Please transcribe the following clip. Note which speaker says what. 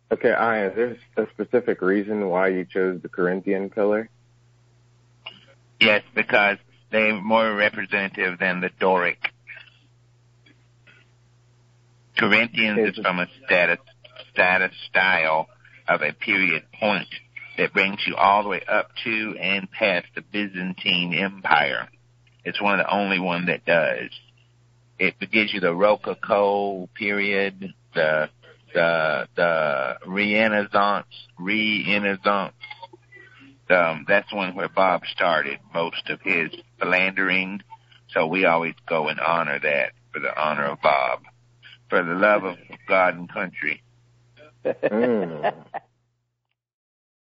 Speaker 1: Okay, Ian, is there a specific reason why you chose the Corinthian pillar?
Speaker 2: Yes, because they're more representative than the Doric. Corinthians is from a status style of a period point that brings you all the way up to and past the Byzantine Empire. It's one of the only one that does. It gives you the Rococo period, the Renaissance. That's one where Bob started most of his philandering. So we always go and honor that for the honor of Bob, for the love of God and country.